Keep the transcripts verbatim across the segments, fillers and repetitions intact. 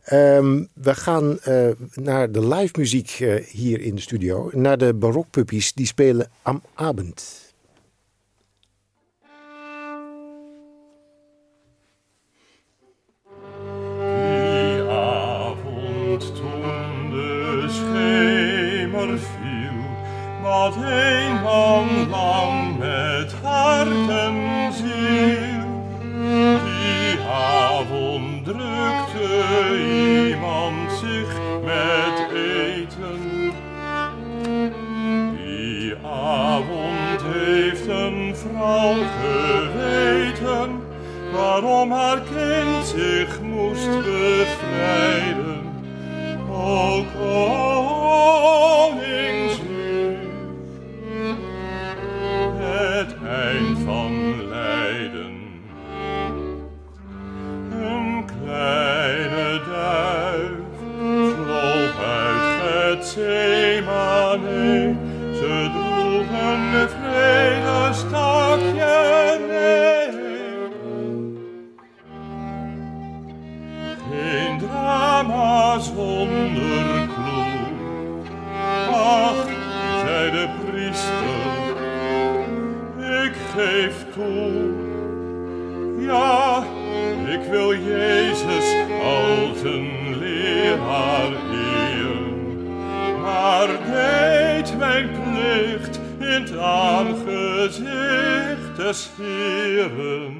Um, we gaan uh, naar de live muziek uh, hier in de studio. Naar de barokpuppies, die spelen Am Abend. Die avond toen de schemer viel, bad een man lang met hart en ziel. Die avond drukte iemand zich met eten. Die avond heeft een vrouw geweten waarom haar kind zich moest bevrijden. O koningslief, het eind van lijden. Een kleine duif vloog uit Getsemane, ze droeg een vredestakje mee. Geen drama zonder kloe. Ach, zei de priester, ik geef toe. Ja, ik wil Jezus als een leraar eren, maar deed mijn plicht in het aangezicht des Heeren.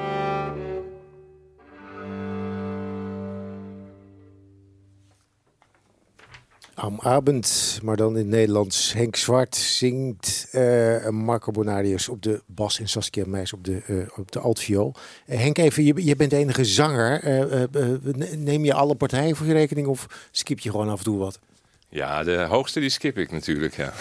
Am Abend, maar dan in het Nederlands. Henk Zwart zingt, uh, Marco Bonarius op de bas en Saskia Meijs op de, uh, op de altviool. Uh, Henk, even, je, je bent de enige zanger. Uh, uh, uh, neem je alle partijen voor je rekening of skip je gewoon af en toe wat? Ja, de hoogste die skip ik natuurlijk, ja.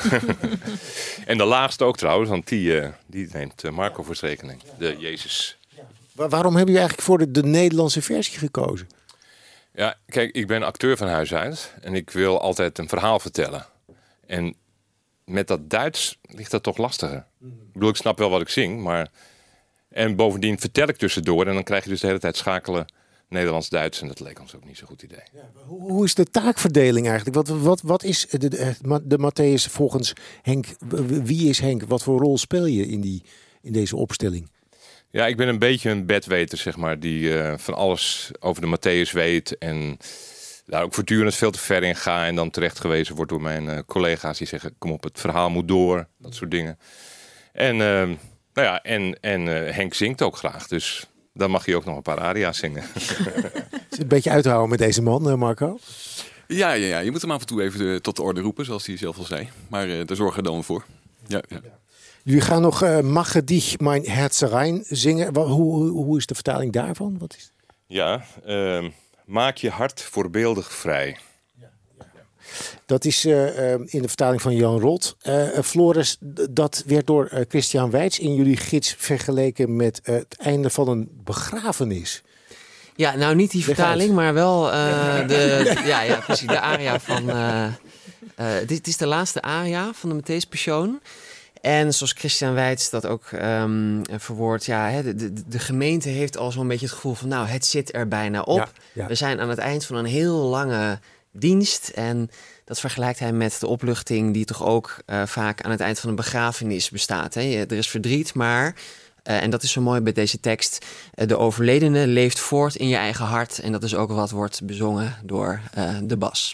En de laagste ook trouwens, want die, uh, die neemt Marco voor zijn rekening. De Jezus. Waar, waarom hebben jullie eigenlijk voor de, de Nederlandse versie gekozen? Ja, kijk, ik ben acteur van huis uit en ik wil altijd een verhaal vertellen. En met dat Duits ligt dat toch lastiger. Mm. Ik bedoel, ik snap wel wat ik zing, maar... En bovendien vertel ik tussendoor en dan krijg je dus de hele tijd schakelen Nederlands-Duits. En dat leek ons ook niet zo'n goed idee. Ja, hoe, hoe is de taakverdeling eigenlijk? Wat, wat, wat is de, de, de Matthäus volgens Henk? Wie is Henk? Wat voor rol speel je in, die, in deze opstelling? Ja, ik ben een beetje een bedweter, zeg maar, die uh, van alles over de Matthäus weet en daar ook voortdurend veel te ver in ga en dan terecht gewezen wordt door mijn uh, collega's die zeggen, kom op, het verhaal moet door, dat soort dingen. En, uh, nou ja, en, en uh, Henk zingt ook graag, dus dan mag hij ook nog een paar aria's zingen. Is het een beetje uit te houden met deze man, uh, Marco? Ja, ja, ja, je moet hem af en toe even de, tot de orde roepen, zoals hij zelf al zei. Maar uh, daar zorgen we dan voor. Ja, ja. Jullie gaan nog uh, Mache dich mein Herz rein zingen. Hoe, hoe, hoe is de vertaling daarvan? Wat is... Ja, uh, maak je hart voorbeeldig vrij. Ja, ja. Dat is uh, uh, in de vertaling van Jan Rot. Uh, Floris, dat werd door uh, Christian Weitz in jullie gids vergeleken met uh, het einde van een begrafenis. Ja, nou niet die vertaling, maar wel uh, de, ja, ja, precies, de aria van... Uh, uh, dit is de laatste aria van de Matthäus Passion. En zoals Christian Weitz dat ook um, verwoordt, ja, de, de, de gemeente heeft al zo'n beetje het gevoel van, nou, het zit er bijna op. Ja, ja. We zijn aan het eind van een heel lange dienst. En dat vergelijkt hij met de opluchting die toch ook uh, vaak aan het eind van een begrafenis bestaat. Hè. Er is verdriet, maar, uh, en dat is zo mooi bij deze tekst, uh, de overledene leeft voort in je eigen hart. En dat is ook wat wordt bezongen door uh, de bas.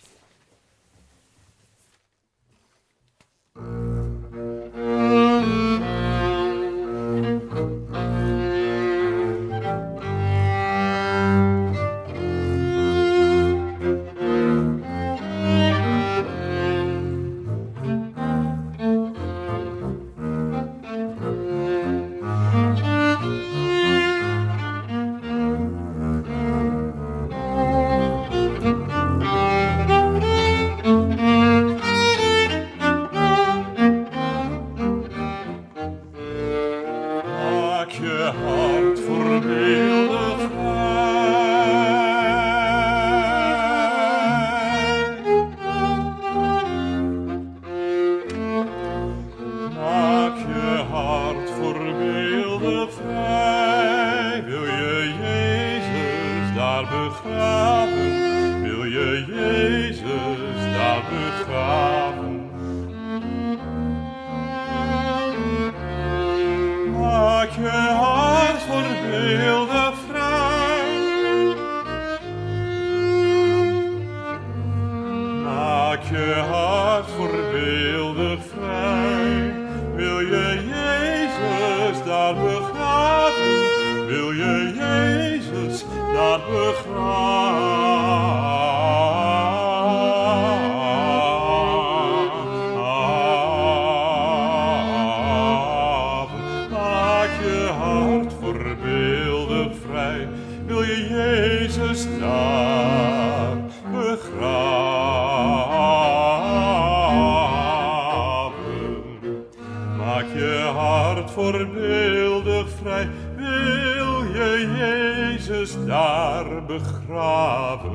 voorbeeldig vrij, wil je Jezus daar begraven.